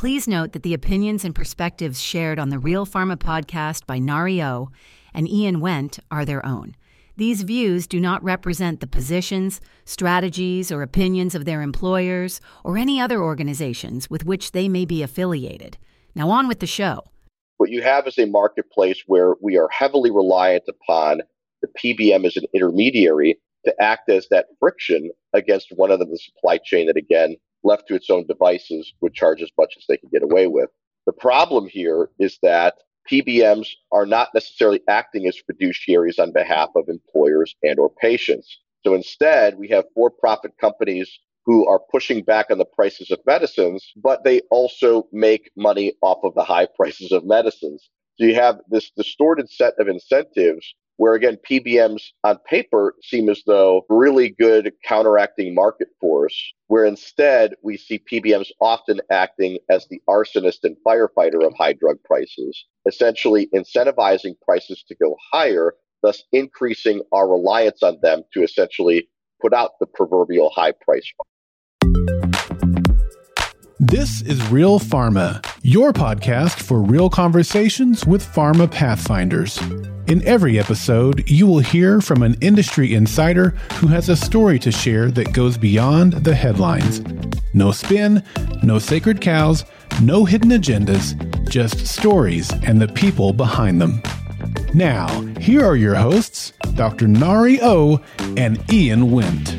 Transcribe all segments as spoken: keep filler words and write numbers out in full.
Please note that the opinions and perspectives shared on the Real Pharma podcast by Nari O and Ian Wendt are their own. These views do not represent the positions, strategies, or opinions of their employers or any other organizations with which they may be affiliated. Now on with the show. What you have is a marketplace where we are heavily reliant upon the P B M as an intermediary to act as that friction against one end of the supply chain that, again, left to its own devices, would charge as much as they can get away with. The problem here is that P B Ms are not necessarily acting as fiduciaries on behalf of employers and or patients. So instead, we have for-profit companies who are pushing back on the prices of medicines, but they also make money off of the high prices of medicines. So you have this distorted set of incentives where, again, P B Ms on paper seem as though really good counteracting market force, where instead we see P B Ms often acting as the arsonist and firefighter of high drug prices, essentially incentivizing prices to go higher, thus increasing our reliance on them to essentially put out the proverbial high price. This is Real Pharma, your podcast for real conversations with pharma pathfinders. In every episode, you will hear from an industry insider who has a story to share that goes beyond the headlines. No spin, no sacred cows, no hidden agendas, just stories and the people behind them. Now, here are your hosts, Doctor Nari O and Ian Wendt.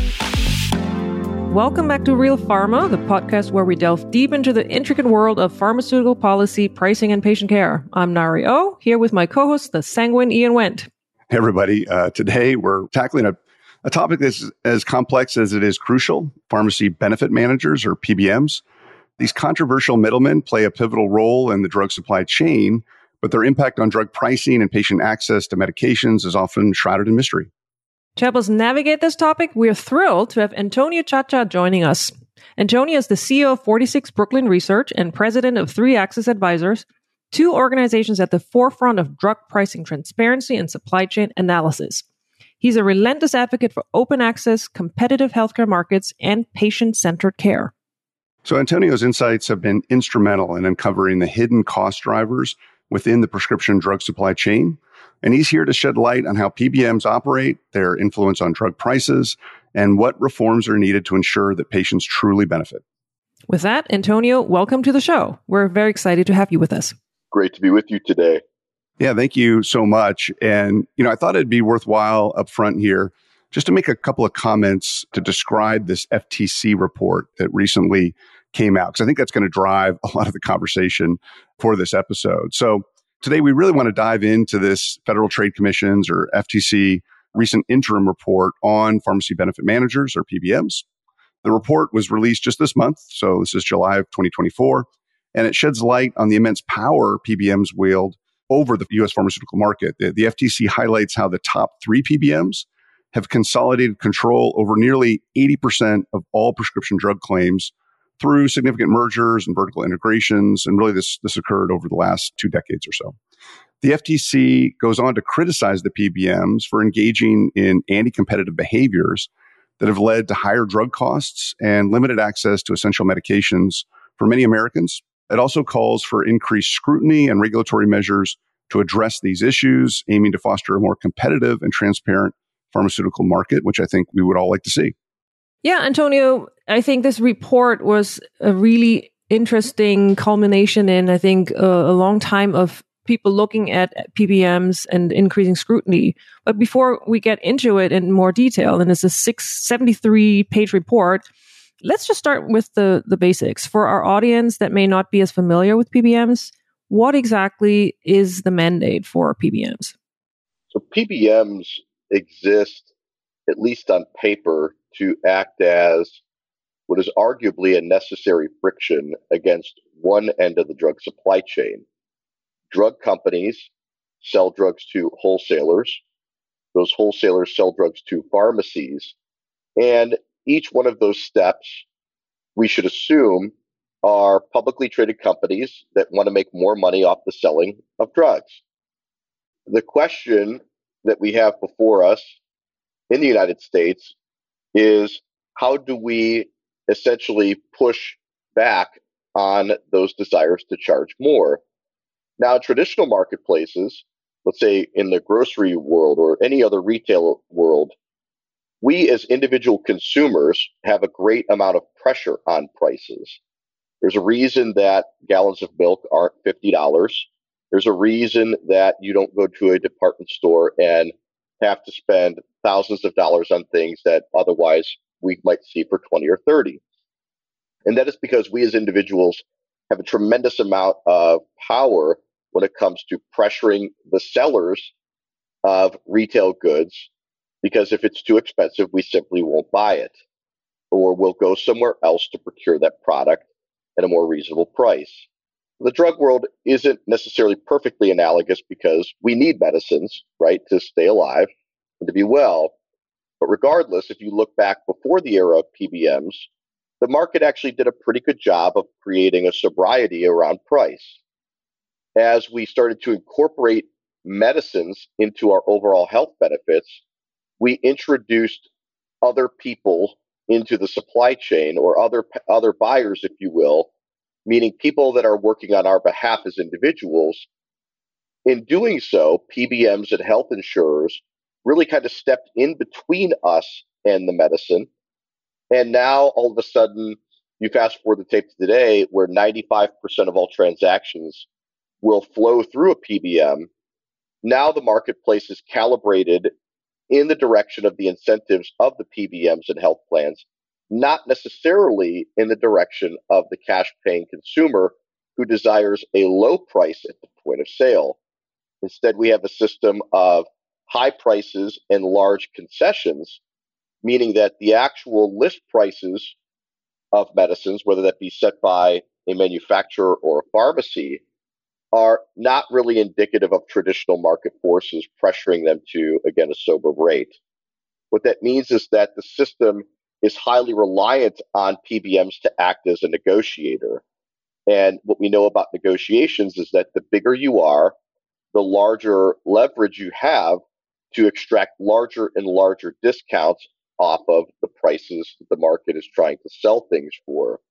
Welcome back to Real Pharma, the podcast where we delve deep into the intricate world of pharmaceutical policy, pricing, and patient care. I'm Nari O, here with my co-host, the sanguine Ian Wendt. Hey, everybody. Uh, today, we're tackling a, a topic that's as complex as it is crucial, pharmacy benefit managers, or P B Ms. These controversial middlemen play a pivotal role in the drug supply chain, but their impact on drug pricing and patient access to medications is often shrouded in mystery. To help us navigate this topic, we are thrilled to have Antonio Chacha joining us. Antonio is the C E O of forty-six Brooklyn Research and president of Three Axis Advisors, two organizations at the forefront of drug pricing transparency and supply chain analysis. He's a relentless advocate for open access, competitive healthcare markets, and patient-centered care. So Antonio's insights have been instrumental in uncovering the hidden cost drivers within the prescription drug supply chain. And he's here to shed light on how P B Ms operate, their influence on drug prices, and what reforms are needed to ensure that patients truly benefit. With that, Antonio, welcome to the show. We're very excited to have you with us. Great to be with you today. Yeah, thank you so much. And, you know, I thought it'd be worthwhile up front here just to make a couple of comments to describe this F T C report that recently came out, because I think that's going to drive a lot of the conversation for this episode. So today, we really want to dive into this Federal Trade Commission's or F T C recent interim report on pharmacy benefit managers or P B Ms. The report was released just this month, so this is July of twenty twenty-four, and it sheds light on the immense power P B Ms wield over the U S pharmaceutical market. The, the F T C highlights how the top three P B Ms have consolidated control over nearly eighty percent of all prescription drug claims through significant mergers and vertical integrations. And really this, this occurred over the last two decades or so. The F T C goes on to criticize the P B Ms for engaging in anti-competitive behaviors that have led to higher drug costs and limited access to essential medications for many Americans. It also calls for increased scrutiny and regulatory measures to address these issues, aiming to foster a more competitive and transparent pharmaceutical market, which I think we would all like to see. Yeah, Antonio, I think this report was a really interesting culmination in, I think, a, a long time of people looking at P B Ms and increasing scrutiny. But before we get into it in more detail, and it's a six seventy-three page report, let's just start with the, the basics. For our audience that may not be as familiar with P B Ms, what exactly is the mandate for P B Ms? So P B Ms exist, at least on paper, to act as what is arguably a necessary friction against one end of the drug supply chain. Drug companies sell drugs to wholesalers. Those wholesalers sell drugs to pharmacies. And each one of those steps, we should assume, are publicly traded companies that want to make more money off the selling of drugs. The question that we have before us in the United States is, how do we essentially push back on those desires to charge more. Now, in traditional marketplaces, let's say in the grocery world or any other retail world, we as individual consumers have a great amount of pressure on prices. There's a reason that gallons of milk aren't fifty dollars. There's a reason that you don't go to a department store and have to spend thousands of dollars on things that otherwise we might see for twenty or thirty. And that is because we as individuals have a tremendous amount of power when it comes to pressuring the sellers of retail goods, because if it's too expensive, we simply won't buy it, or we'll go somewhere else to procure that product at a more reasonable price. The drug world isn't necessarily perfectly analogous because we need medicines, right, to stay alive and to be well. But regardless, if you look back before the era of P B Ms, the market actually did a pretty good job of creating a sobriety around price. As we started to incorporate medicines into our overall health benefits, we introduced other people into the supply chain, or other other buyers, if you will, meaning people that are working on our behalf as individuals. In doing so, P B Ms and health insurers really kind of stepped in between us and the medicine. And now all of a sudden, you fast forward the tape to today, where ninety-five percent of all transactions will flow through a P B M. Now the marketplace is calibrated in the direction of the incentives of the P B Ms and health plans, not necessarily in the direction of the cash-paying consumer who desires a low price at the point of sale. Instead, we have a system of high prices and large concessions, meaning that the actual list prices of medicines, whether that be set by a manufacturer or a pharmacy, are not really indicative of traditional market forces pressuring them to, again, a sober rate. What that means is that the system is highly reliant on P B Ms to act as a negotiator. And what we know about negotiations is that the bigger you are, the larger leverage you have to extract larger and larger discounts off of the prices that the market is trying to sell things for.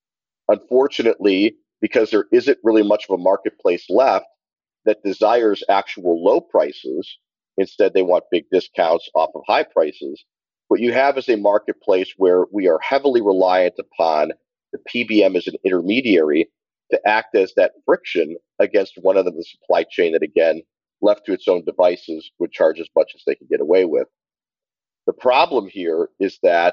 Unfortunately, because there isn't really much of a marketplace left that desires actual low prices, instead they want big discounts off of high prices, what you have is a marketplace where we are heavily reliant upon the P B M as an intermediary to act as that friction against one end of the supply chain that, again, left to its own devices, would charge as much as they can get away with. The problem here is that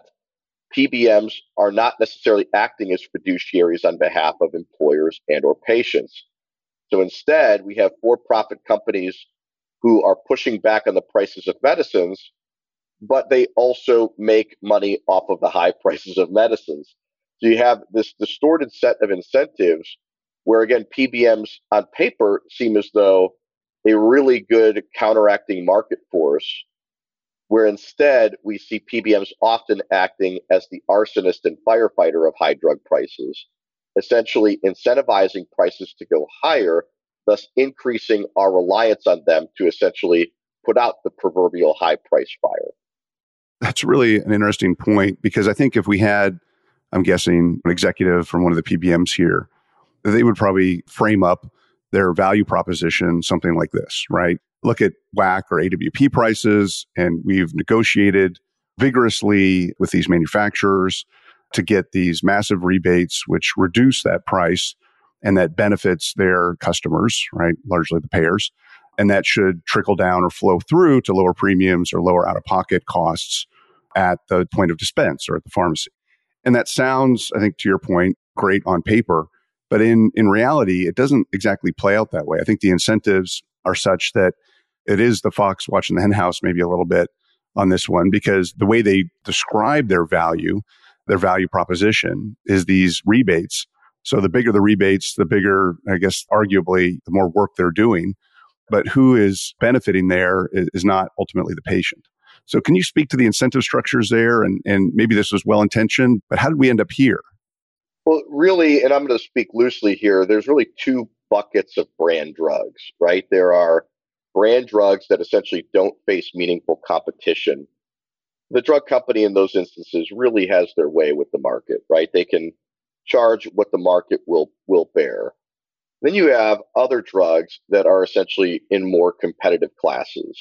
P B Ms are not necessarily acting as fiduciaries on behalf of employers and or patients. So instead, we have for-profit companies who are pushing back on the prices of medicines, but they also make money off of the high prices of medicines. So you have this distorted set of incentives where, again, P B Ms on paper seem as though a really good counteracting market force, where instead we see P B Ms often acting as the arsonist and firefighter of high drug prices, essentially incentivizing prices to go higher, thus increasing our reliance on them to essentially put out the proverbial high price fire. That's really an interesting point, because I think if we had, I'm guessing, an executive from one of the P B Ms here, they would probably frame up their value proposition something like this, right? Look at W A C or A W P prices, and we've negotiated vigorously with these manufacturers to get these massive rebates, which reduce that price, and that benefits their customers, right? Largely the payers. And that should trickle down or flow through to lower premiums or lower out-of-pocket costs at the point of dispense or at the pharmacy. And that sounds, I think, to your point, great on paper, but in, in reality, it doesn't exactly play out that way. I think the incentives are such that it is the fox watching the hen house maybe a little bit on this one, because the way they describe their value, their value proposition, is these rebates. So the bigger the rebates, the bigger, I guess, arguably, the more work they're doing. But who is benefiting there is, is not ultimately the patient. So can you speak to the incentive structures there? And, and maybe this was well-intentioned, but how did we end up here? Well, really, and I'm going to speak loosely here, there's really two buckets of brand drugs, right? There are brand drugs that essentially don't face meaningful competition. The drug company in those instances really has their way with the market, right? They can charge what the market will will bear. Then you have other drugs that are essentially in more competitive classes.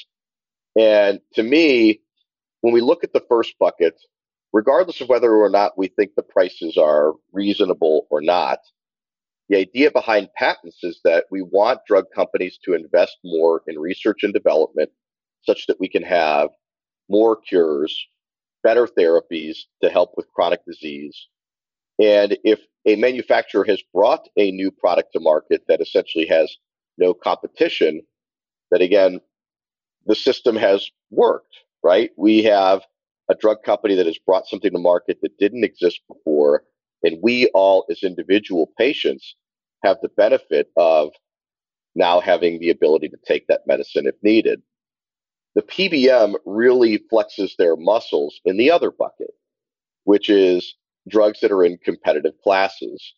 And to me, when we look at the first bucket, regardless of whether or not we think the prices are reasonable or not, the idea behind patents is that we want drug companies to invest more in research and development such that we can have more cures, better therapies to help with chronic disease. And if a manufacturer has brought a new product to market that essentially has no competition, that again, the system has worked, right? We have a drug company that has brought something to market that didn't exist before, and we all, as individual patients, have the benefit of now having the ability to take that medicine if needed. The P B M really flexes their muscles in the other bucket, which is drugs that are in competitive classes.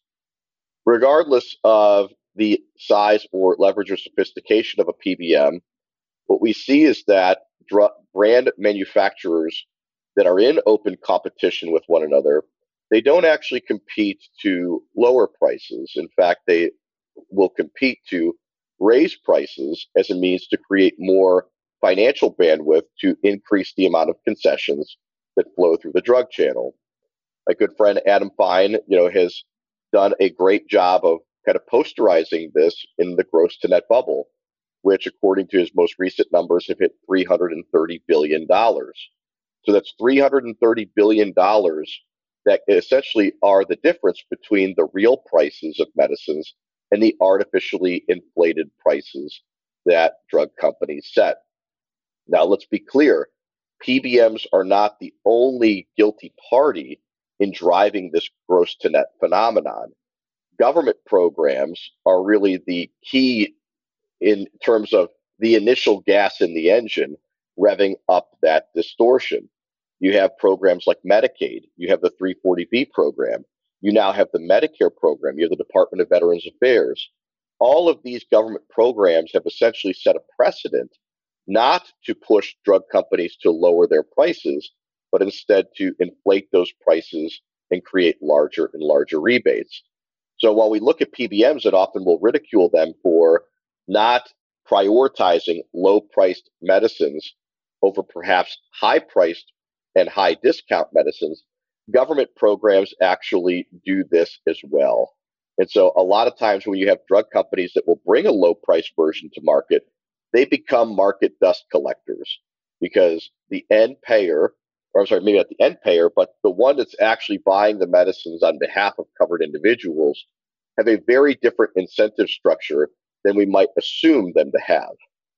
Regardless of the size or leverage or sophistication of a P B M, what we see is that dr- brand manufacturers that are in open competition with one another, they don't actually compete to lower prices. In fact, they will compete to raise prices as a means to create more financial bandwidth to increase the amount of concessions that flow through the drug channel. My good friend Adam Fine, you know, has done a great job of kind of posterizing this in the gross to net bubble, which according to his most recent numbers have hit three hundred thirty billion dollars. So that's three hundred thirty billion dollars that essentially are the difference between the real prices of medicines and the artificially inflated prices that drug companies set. Now, let's be clear. P B Ms are not the only guilty party in driving this gross to net phenomenon. Government programs are really the key in terms of the initial gas in the engine, revving up that distortion. You have programs like Medicaid. You have the three forty B program. You now have the Medicare program. You have the Department of Veterans Affairs. All of these government programs have essentially set a precedent not to push drug companies to lower their prices, but instead to inflate those prices and create larger and larger rebates. So while we look at P B Ms and often will ridicule them for not prioritizing low-priced medicines over perhaps high-priced and high-discount medicines, government programs actually do this as well. And so a lot of times when you have drug companies that will bring a low-price version to market, they become market dust collectors because the end payer, or I'm sorry, maybe not the end payer, but the one that's actually buying the medicines on behalf of covered individuals have a very different incentive structure than we might assume them to have.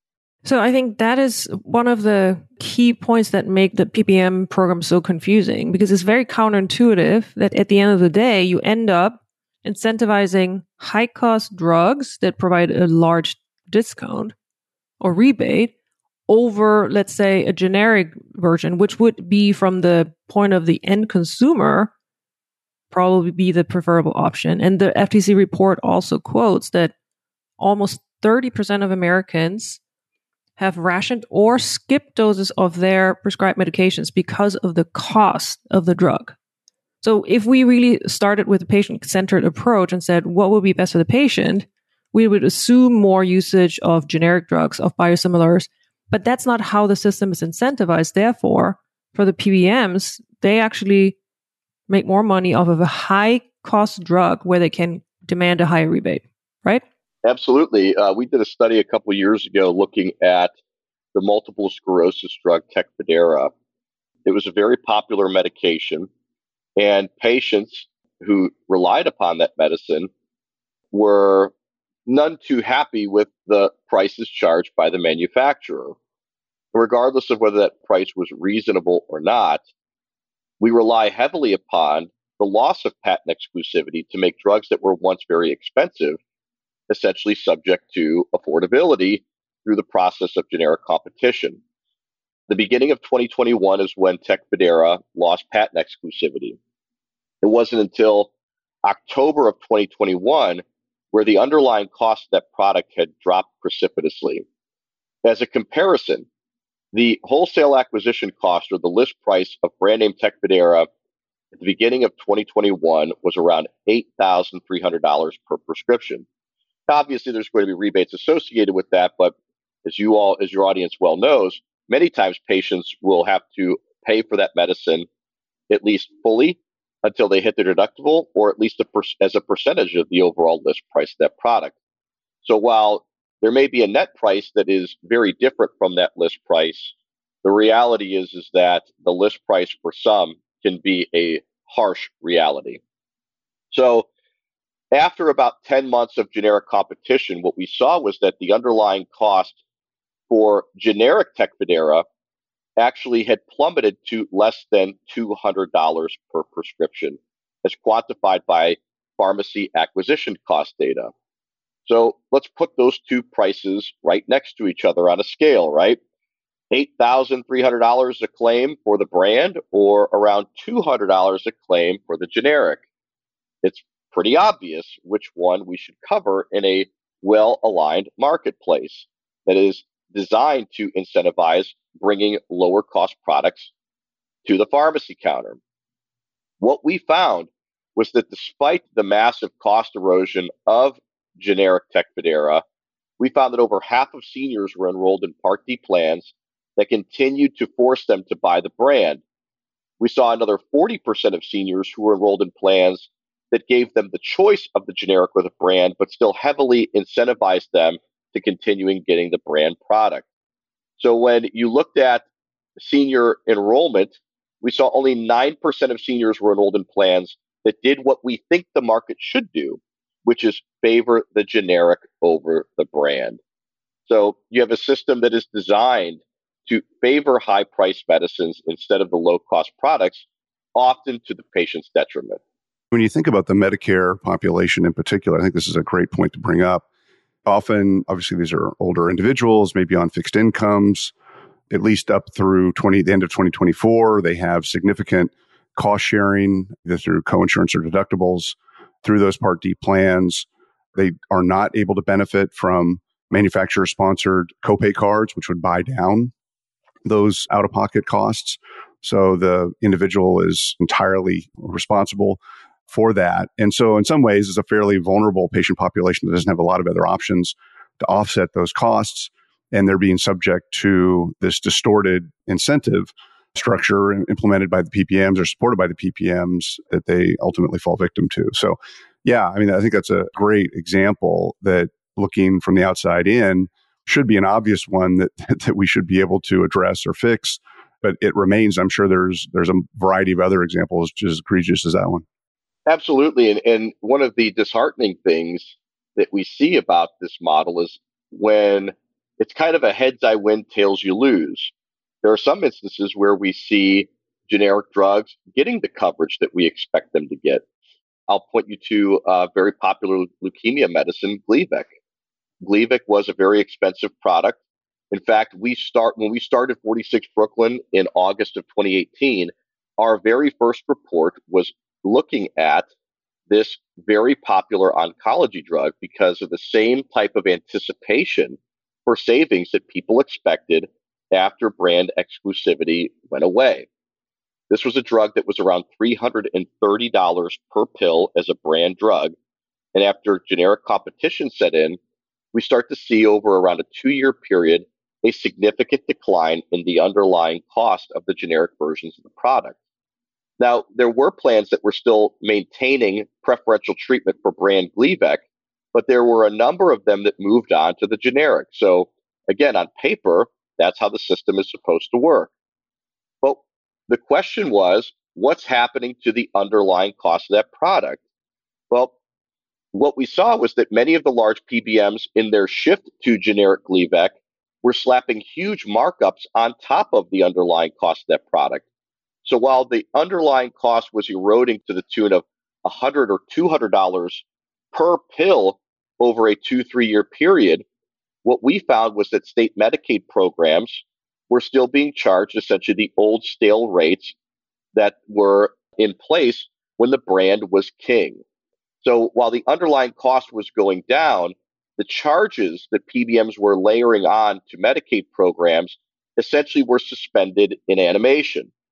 So I think that is one of the key points that make the P B M program so confusing, because it's very counterintuitive that at the end of the day, you end up incentivizing high-cost drugs that provide a large discount or rebate over, let's say, a generic version, which would be from the point of the end consumer, probably be the preferable option. And the F T C report also quotes that almost thirty percent of Americans have rationed or skipped doses of their prescribed medications because of the cost of the drug. So if we really started with a patient-centered approach and said, what would be best for the patient, we would assume more usage of generic drugs, of biosimilars, but that's not how the system is incentivized. Therefore, for the P B Ms, they actually make more money off of a high-cost drug where they can demand a higher rebate, right? Absolutely. Uh, we did a study a couple years ago looking at the multiple sclerosis drug Tecfidera. It was a very popular medication, and patients who relied upon that medicine were none too happy with the prices charged by the manufacturer. Regardless of whether that price was reasonable or not, we rely heavily upon the loss of patent exclusivity to make drugs that were once very expensive essentially subject to affordability through the process of generic competition. The beginning of twenty twenty-one is when Tecfidera lost patent exclusivity. It wasn't until October of twenty twenty-one where the underlying cost of that product had dropped precipitously. As a comparison, the wholesale acquisition cost or the list price of brand name Tecfidera at the beginning of twenty twenty-one was around eight thousand three hundred dollars per prescription. Obviously, there's going to be rebates associated with that, but as you all, as your audience well knows, many times patients will have to pay for that medicine at least fully until they hit their deductible, or at least a per- as a percentage of the overall list price of that product. So while there may be a net price that is very different from that list price, the reality is, is that the list price for some can be a harsh reality. So after about ten months of generic competition, what we saw was that the underlying cost for generic Tecfidera actually had plummeted to less than two hundred dollars per prescription, as quantified by pharmacy acquisition cost data. So let's put those two prices right next to each other on a scale, right? eight thousand three hundred dollars a claim for the brand, or around two hundred dollars a claim for the generic. It's pretty obvious which one we should cover in a well-aligned marketplace that is designed to incentivize bringing lower cost products to the pharmacy counter. What we found was that despite the massive cost erosion of generic Tecfidera, we found that over half of seniors were enrolled in Part D plans that continued to force them to buy the brand. We saw another forty percent of seniors who were enrolled in plans that gave them the choice of the generic or the brand, but still heavily incentivized them to continuing getting the brand product. So when you looked at senior enrollment, we saw only nine percent of seniors were enrolled in plans that did what we think the market should do, which is favor the generic over the brand. So you have a system that is designed to favor high-priced medicines instead of the low-cost products, often to the patient's detriment. When you think about the Medicare population in particular, I think this is a great point to bring up. Often, obviously, these are older individuals, maybe on fixed incomes, at least up through twenty, the end of twenty twenty-four. They have significant cost sharing, either through coinsurance or deductibles, through those Part D plans. They are not able to benefit from manufacturer-sponsored copay cards, which would buy down those out-of-pocket costs. So the individual is entirely responsible for that. And so in some ways, it's a fairly vulnerable patient population that doesn't have a lot of other options to offset those costs. And they're being subject to this distorted incentive structure implemented by the P P Ms or supported by the P P Ms that they ultimately fall victim to. So yeah, I mean, I think that's a great example that looking from the outside in should be an obvious one that, that we should be able to address or fix. But it remains, I'm sure there's there's a variety of other examples just as egregious as that one. Absolutely. And, and one of the disheartening things that we see about this model is when it's kind of a heads I win, tails you lose. There are some instances where we see generic drugs getting the coverage that we expect them to get. I'll point you to a very popular leukemia medicine, Gleevec. Gleevec was a very expensive product. In fact, we start when we started forty-six Brooklyn in August of twenty eighteen, our very first report was looking at this very popular oncology drug because of the same type of anticipation for savings that people expected after brand exclusivity went away. This was a drug that was around three hundred thirty dollars per pill as a brand drug. And after generic competition set in, we start to see over around a two-year period a significant decline in the underlying cost of the generic versions of the product. Now, there were plans that were still maintaining preferential treatment for brand Gleevec, but there were a number of them that moved on to the generic. So again, on paper, that's how the system is supposed to work. But the question was, what's happening to the underlying cost of that product? Well, what we saw was that many of the large P B Ms in their shift to generic Gleevec were slapping huge markups on top of the underlying cost of that product. So while the underlying cost was eroding to the tune of one hundred dollars or two hundred dollars per pill over a two, three-year period, what we found was that state Medicaid programs were still being charged essentially the old stale rates that were in place when the brand was king. So while the underlying cost was going down, the charges that P B Ms were layering on to Medicaid programs essentially were suspended in animation.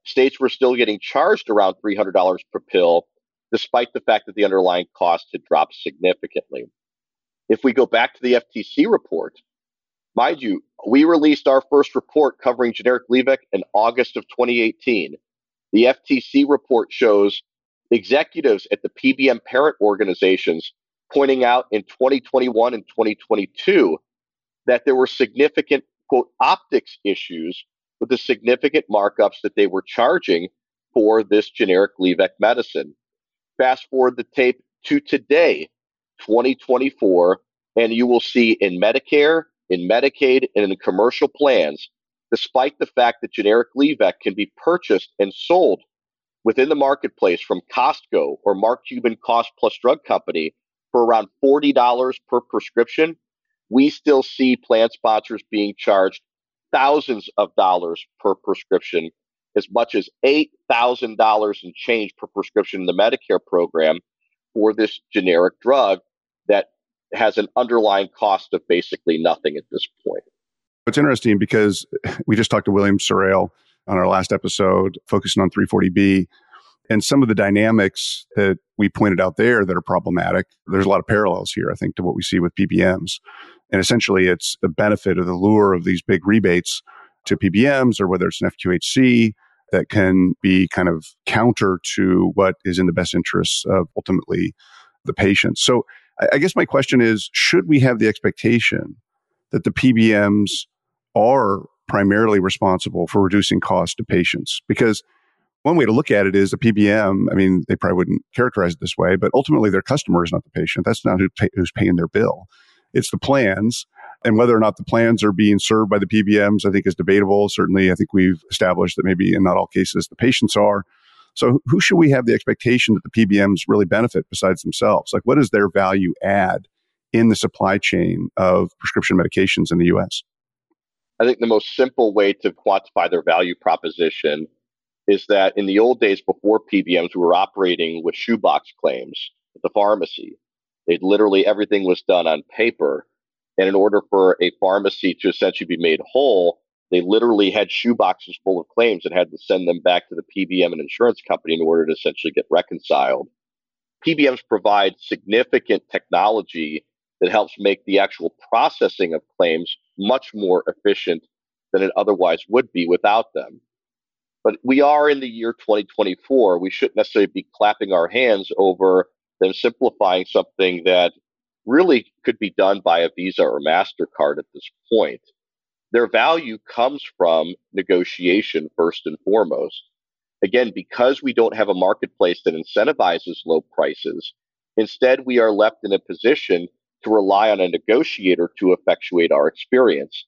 states were still getting charged around three hundred dollars per pill, despite the fact that the underlying cost had dropped significantly. If we go back to the F T C report, mind you, we released our first report covering generic Gleevec in August of twenty eighteen. The F T C report shows executives at the P B M parent organizations pointing out in twenty twenty-one and twenty twenty-two that there were significant, quote, optics issues with the significant markups that they were charging for this generic Gleevec medicine. Fast forward the tape to today, twenty twenty-four, and you will see in Medicare, in Medicaid, and in commercial plans, despite the fact that generic Gleevec can be purchased and sold within the marketplace from Costco or Mark Cuban Cost Plus Drug Company for around forty dollars per prescription, we still see plan sponsors being charged thousands of dollars per prescription, as much as eight thousand dollars and change per prescription in the Medicare program for this generic drug that has an underlying cost of basically nothing at this point. It's interesting because we just talked to William Sorrell on our last episode, focusing on three forty B, and some of the dynamics that we pointed out there that are problematic. There's a lot of parallels here, I think, to what we see with P B Ms. And essentially, it's the benefit of the lure of these big rebates to P B Ms, or whether it's an F Q H C, that can be kind of counter to what is in the best interests of ultimately the patient. So I guess my question is, should we have the expectation that the P B Ms are primarily responsible for reducing costs to patients? Because one way to look at it is a P B M, I mean, they probably wouldn't characterize it this way, but ultimately their customer is not the patient. That's not who pay, who's paying their bill. It's the plans. And whether or not the plans are being served by the P B Ms, I think is debatable. Certainly, I think we've established that maybe in not all cases the patients are. So who should we have the expectation that the P B Ms really benefit besides themselves? Like, what is their value add in the supply chain of prescription medications in the U S? I think the most simple way to quantify their value proposition is that in the old days before P B Ms, we were operating with shoebox claims at the pharmacy. They'd literally, everything was done on paper. And in order for a pharmacy to essentially be made whole, they literally had shoeboxes full of claims and had to send them back to the P B M and insurance company in order to essentially get reconciled. P B Ms provide significant technology that helps make the actual processing of claims much more efficient than it otherwise would be without them. But we are in the year twenty twenty-four. We shouldn't necessarily be clapping our hands over them simplifying something that really could be done by a Visa or MasterCard at this point. Their value comes from negotiation first and foremost. Again, because we don't have a marketplace that incentivizes low prices, instead we are left in a position to rely on a negotiator to effectuate our experience.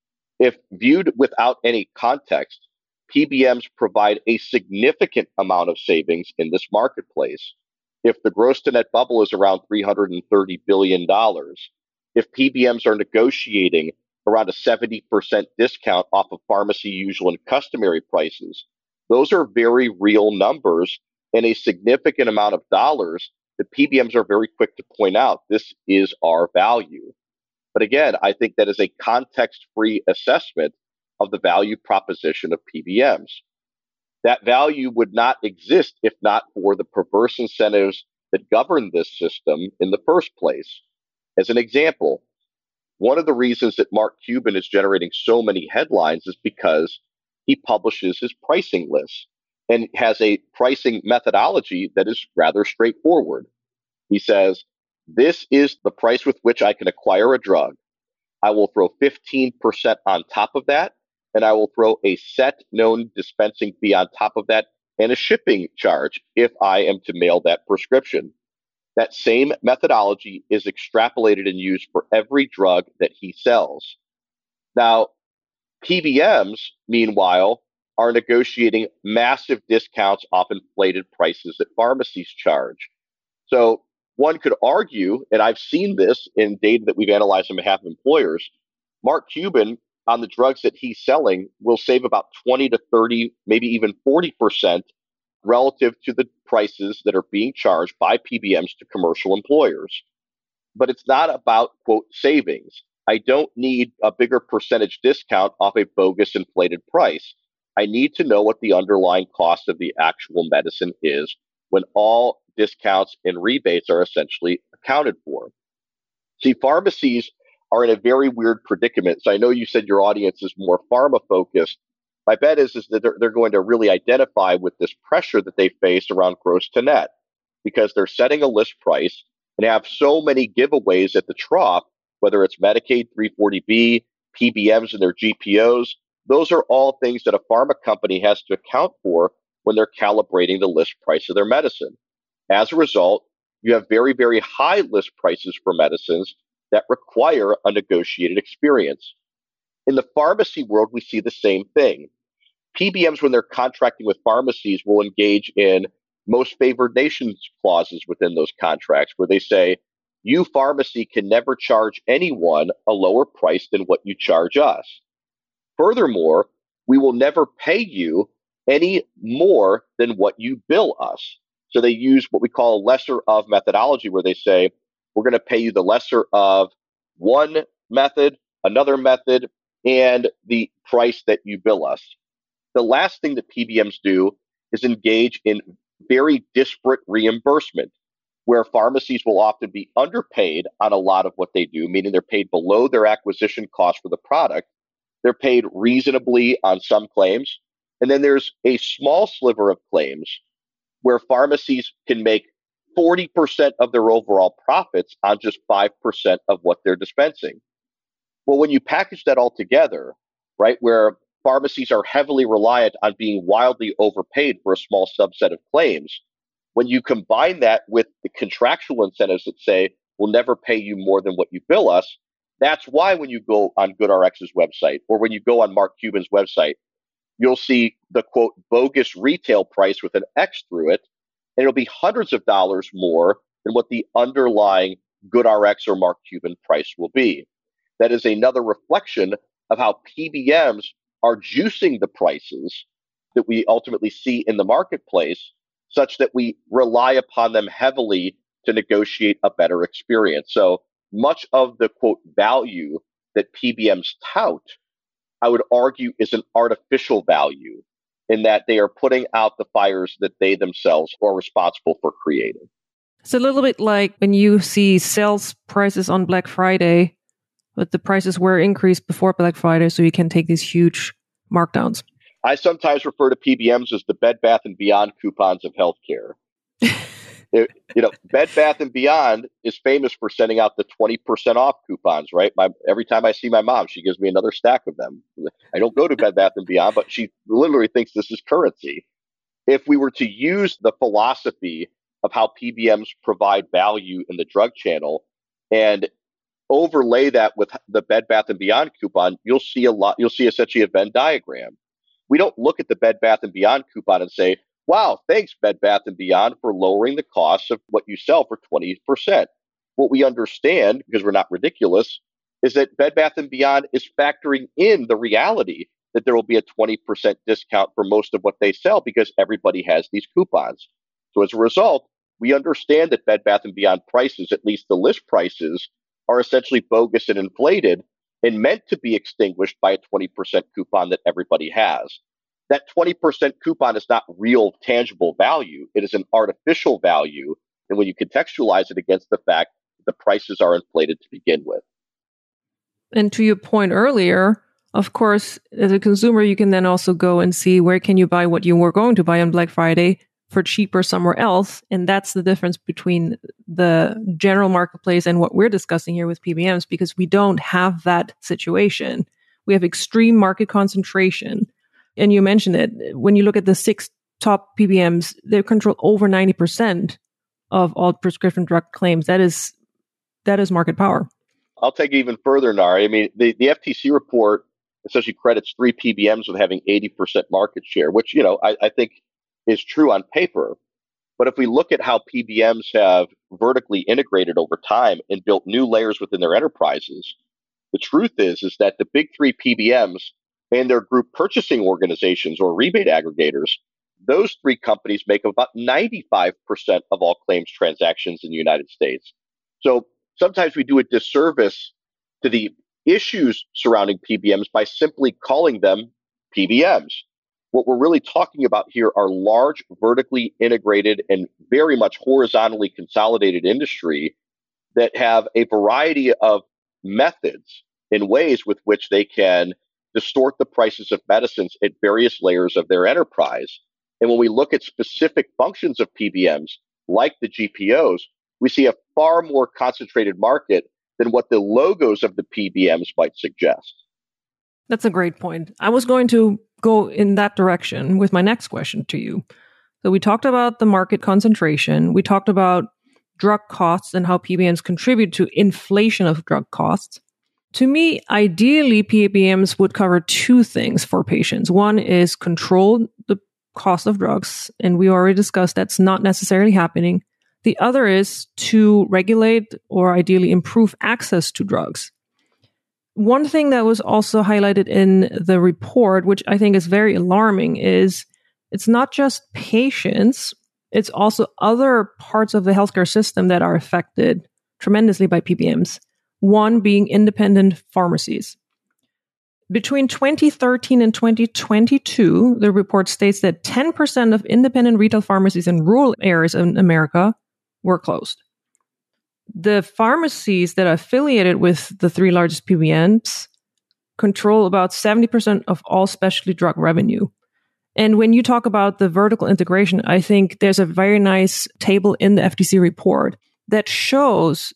If viewed without any context, P B Ms provide a significant amount of savings in this marketplace. If the gross to net bubble is around three hundred thirty billion dollars, if P B Ms are negotiating around a seventy percent discount off of pharmacy usual and customary prices, those are very real numbers and a significant amount of dollars that P B Ms are very quick to point out. This is our value. But again, I think that is a context-free assessment of the value proposition of P B Ms. That value would not exist if not for the perverse incentives that govern this system in the first place. As an example, one of the reasons that Mark Cuban is generating so many headlines is because he publishes his pricing lists and has a pricing methodology that is rather straightforward. He says, this is the price with which I can acquire a drug. I will throw fifteen percent on top of that, and I will throw a set known dispensing fee on top of that and a shipping charge if I am to mail that prescription. That same methodology is extrapolated and used for every drug that he sells. Now, P B Ms, meanwhile, are negotiating massive discounts off inflated prices that pharmacies charge. So one could argue, and I've seen this in data that we've analyzed on behalf of employers, Mark Cuban on the drugs that he's selling will save about twenty to thirty, maybe even forty percent relative to the prices that are being charged by P B Ms to commercial employers. But it's not about, quote, savings. I don't need a bigger percentage discount off a bogus inflated price. I need to know what the underlying cost of the actual medicine is when all discounts and rebates are essentially accounted for. See, pharmacies are in a very weird predicament. So I know you said your audience is more pharma focused. My bet is, is that they're, they're going to really identify with this pressure that they face around gross to net, because they're setting a list price and have so many giveaways at the trough, whether it's Medicaid, three forty B, P B Ms and their G P Os. Those are all things that a pharma company has to account for when they're calibrating the list price of their medicine. As a result, you have very, very high list prices for medicines that require a negotiated experience. In the pharmacy world, we see the same thing. P B Ms, when they're contracting with pharmacies, will engage in most favored nations clauses within those contracts, where they say, you pharmacy can never charge anyone a lower price than what you charge us. Furthermore, we will never pay you any more than what you bill us. So they use what we call a lesser of methodology, where they say, we're going to pay you the lesser of one method, another method, and the price that you bill us. The last thing that P B Ms do is engage in very disparate reimbursement, where pharmacies will often be underpaid on a lot of what they do, meaning they're paid below their acquisition cost for the product. They're paid reasonably on some claims. And then there's a small sliver of claims where pharmacies can make forty percent of their overall profits on just five percent of what they're dispensing. Well, when you package that all together, right, where pharmacies are heavily reliant on being wildly overpaid for a small subset of claims, when you combine that with the contractual incentives that say, we'll never pay you more than what you bill us, that's why when you go on GoodRx's website or when you go on Mark Cuban's website, you'll see the, quote, bogus retail price with an X through it, and it'll be hundreds of dollars more than what the underlying GoodRx or Mark Cuban price will be. That is another reflection of how P B Ms are juicing the prices that we ultimately see in the marketplace, such that we rely upon them heavily to negotiate a better experience. So much of the, quote, value that P B Ms tout, I would argue, is an artificial value, in that they are putting out the fires that they themselves are responsible for creating. It's a little bit like when you see sales prices on Black Friday, but the prices were increased before Black Friday, so you can take these huge markdowns. I sometimes refer to P B Ms as the Bed Bath and Beyond coupons of healthcare. It, you know, Bed Bath and Beyond is famous for sending out the twenty percent off coupons, right? My, every time I see my mom, she gives me another stack of them. I don't go to Bed Bath and Beyond, but she literally thinks this is currency. If we were to use the philosophy of how P B Ms provide value in the drug channel and overlay that with the Bed Bath and Beyond coupon, you'll see a lot. You'll see essentially a Venn diagram. We don't look at the Bed Bath and Beyond coupon and say, wow, thanks, Bed Bath and Beyond, for lowering the cost of what you sell for twenty percent. What we understand, because we're not ridiculous, is that Bed Bath and Beyond is factoring in the reality that there will be a twenty percent discount for most of what they sell, because everybody has these coupons. So as a result, we understand that Bed Bath and Beyond prices, at least the list prices, are essentially bogus and inflated and meant to be extinguished by a twenty percent coupon that everybody has. That twenty percent coupon is not real tangible value. It is an artificial value. And when you contextualize it against the fact that the prices are inflated to begin with. And to your point earlier, of course, as a consumer, you can then also go and see where can you buy what you were going to buy on Black Friday for cheaper somewhere else. And that's the difference between the general marketplace and what we're discussing here with P B Ms, because we don't have that situation. We have extreme market concentration. And you mentioned it, when you look at the six top P B Ms, they control over ninety percent of all prescription drug claims. That is that is market power. I'll take it even further, Nari. I mean, the, the F T C report essentially credits three P B Ms with having eighty percent market share, which, you know, I, I think is true on paper. But if we look at how P B Ms have vertically integrated over time and built new layers within their enterprises, the truth is, is that the big three P B Ms and their group purchasing organizations or rebate aggregators, those three companies make about ninety-five percent of all claims transactions in the United States. So sometimes we do a disservice to the issues surrounding P B Ms by simply calling them P B Ms. What we're really talking about here are large, vertically integrated and very much horizontally consolidated industry that have a variety of methods and ways with which they can distort the prices of medicines at various layers of their enterprise. And when we look at specific functions of P B Ms, like the G P Os, we see a far more concentrated market than what the logos of the P B Ms might suggest. That's a great point. I was going to go in that direction with my next question to you. So we talked about the market concentration. We talked about drug costs and how P B Ms contribute to inflation of drug costs. To me, ideally, P B Ms would cover two things for patients. One is control the cost of drugs, and we already discussed that's not necessarily happening. The other is to regulate or ideally improve access to drugs. One thing that was also highlighted in the report, which I think is very alarming, is it's not just patients, it's also other parts of the healthcare system that are affected tremendously by P B Ms. One being independent pharmacies. Between twenty thirteen and twenty twenty-two, the report states that ten percent of independent retail pharmacies in rural areas in America were closed. The pharmacies that are affiliated with the three largest P B Ms control about seventy percent of all specialty drug revenue. And when you talk about the vertical integration, I think there's a very nice table in the F T C report that shows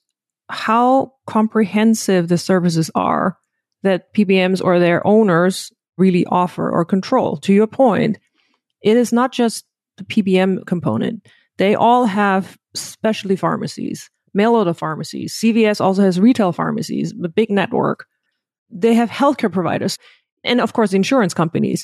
how comprehensive the services are that P B Ms or their owners really offer or control. To your point, it is not just the P B M component. They all have specialty pharmacies, mail order pharmacies. C V S also has retail pharmacies, a big network. They have healthcare providers, and of course, insurance companies.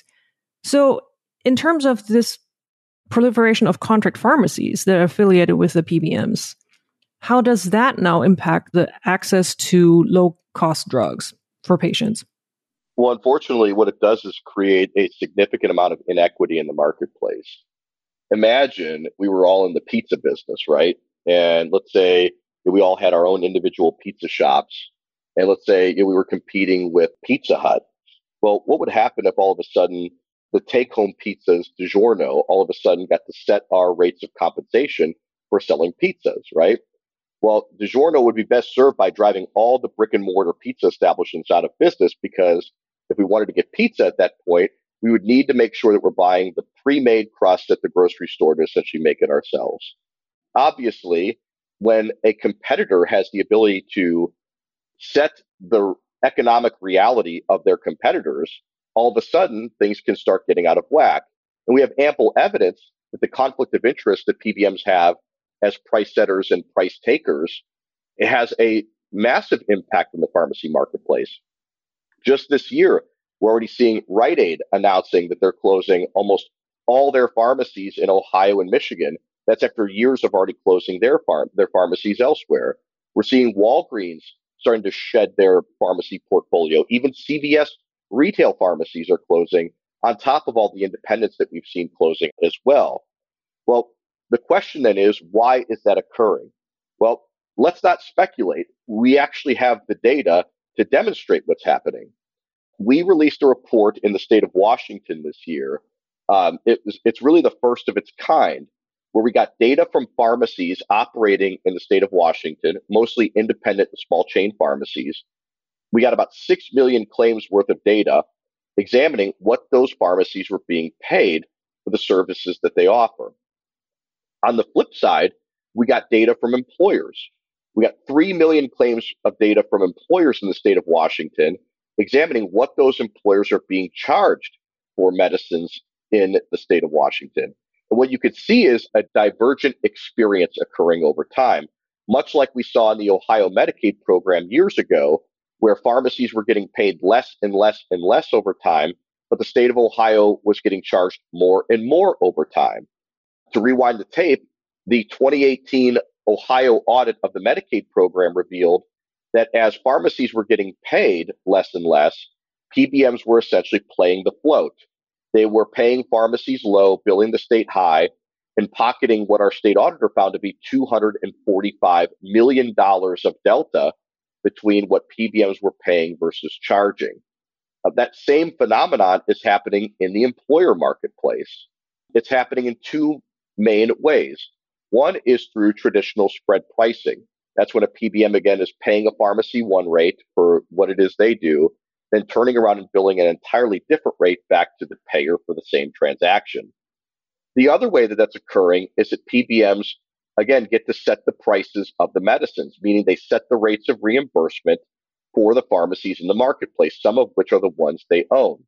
So in terms of this proliferation of contract pharmacies that are affiliated with the P B Ms, how does that now impact the access to low-cost drugs for patients? Well, unfortunately, what it does is create a significant amount of inequity in the marketplace. Imagine we were all in the pizza business, right? And let's say we all had our own individual pizza shops. And let's say we were competing with Pizza Hut. Well, what would happen if all of a sudden the take-home pizzas, DiGiorno, all of a sudden got to set our rates of compensation for selling pizzas, right? Well, DiGiorno would be best served by driving all the brick and mortar pizza establishments out of business, because if we wanted to get pizza at that point, we would need to make sure that we're buying the pre-made crust at the grocery store to essentially make it ourselves. Obviously, when a competitor has the ability to set the economic reality of their competitors, all of a sudden things can start getting out of whack. And we have ample evidence that the conflict of interest that P B Ms have as price setters and price takers, it has a massive impact on the pharmacy marketplace. Just this year, we're already seeing Rite Aid announcing that they're closing almost all their pharmacies in Ohio and Michigan. That's after years of already closing their farm, their pharmacies elsewhere. We're seeing Walgreens starting to shed their pharmacy portfolio. Even C V S retail pharmacies are closing, on top of all the independents that we've seen closing as well. Well, the question then is, why is that occurring? Well, let's not speculate. We actually have the data to demonstrate what's happening. We released a report in the state of Washington this year. Um, it was, it's really the first of its kind, where we got data from pharmacies operating in the state of Washington, mostly independent and small chain pharmacies. We got about six million claims worth of data examining what those pharmacies were being paid for the services that they offer. On the flip side, we got data from employers. We got three million claims of data from employers in the state of Washington, examining what those employers are being charged for medicines in the state of Washington. And what you could see is a divergent experience occurring over time, much like we saw in the Ohio Medicaid program years ago, where pharmacies were getting paid less and less and less over time, but the state of Ohio was getting charged more and more over time. To rewind the tape, the twenty eighteen Ohio audit of the Medicaid program revealed that as pharmacies were getting paid less and less, P B Ms were essentially playing the float. They were paying pharmacies low, billing the state high, and pocketing what our state auditor found to be two hundred forty-five million dollars of delta between what P B Ms were paying versus charging. Uh, that same phenomenon is happening in the employer marketplace. It's happening in two main ways. One is through traditional spread pricing. That's when a P B M, again, is paying a pharmacy one rate for what it is they do, then turning around and billing an entirely different rate back to the payer for the same transaction. The other way that that's occurring is that P B Ms, again, get to set the prices of the medicines, meaning they set the rates of reimbursement for the pharmacies in the marketplace, some of which are the ones they own.